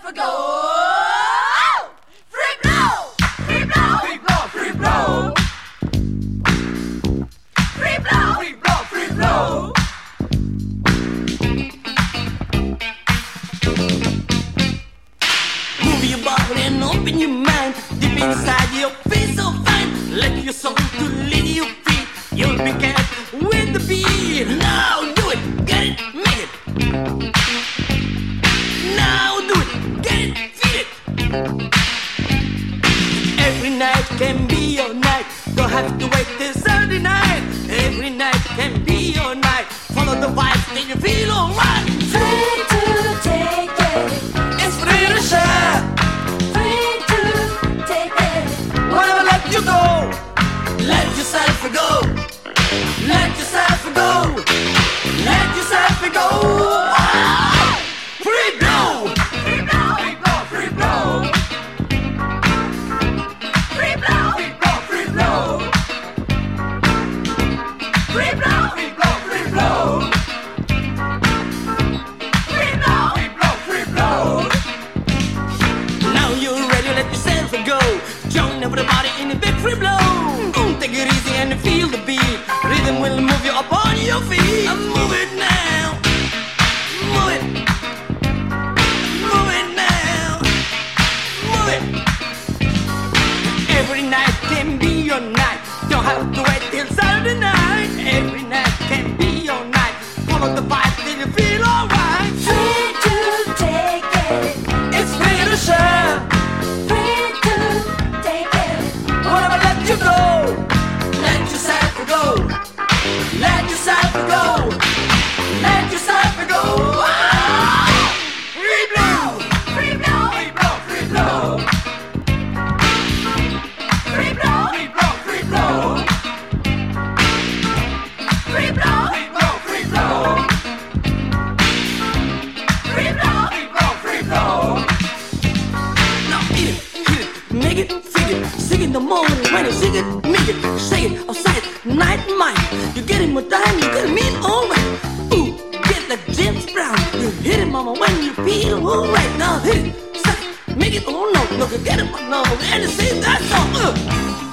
for gold. Free blow, free blow, free blow, free blow. Free blow, free blow, free blow. Move your body and open your mind. Deep inside you'll feel so fine. Let your soul to lead your feet. You'll be cat with the beat. Now do it, get it, make it. Now do it, get it, feel it. Every night can be your night. Don't have to wait till Saturday night. Every night can be your night. Follow the vibes, then you feel alright. Free to take it. It's free to share. Free to take it. Whatever let you go. Let yourself go. Let yourself go. Let yourself go. Ah! Free blow. Free blow, free blow, free blow. Free blow, free blow, free blow. Free blow, free blow, free blow. Free blow, free blow, free blow. Now you're ready, let yourself go. Join everybody in a big free blow. Take it easy and feel the beat. Rhythm will move you up on your feet. Move it now. Move it. Move it now. Move it. Every night can be your night. Don't have to wait till Saturday night. Every night can be your night. Follow the vibe till you feel alright. Free to take it. It's free to share. Free to take it. Whatever let you go. Let yourself go. Let yourself go. Let yourself go. Ah! Free blow. Free blow, Free blow. Free blow. free blow, Free blow. Free blow. free blow, Free blow. Free blow. free blow. Free blow. Free blow. Now eat it, hit it, make it, feel it. Sing in the morning when you sing it, make it, say it, or say it, night and mind. You get it more time, you get it mean alright. Ooh, get like James Brown. You hit it, mama, when you feel alright. Now hit it, say it, make it, oh no, look, you get it, no, and you sing that song.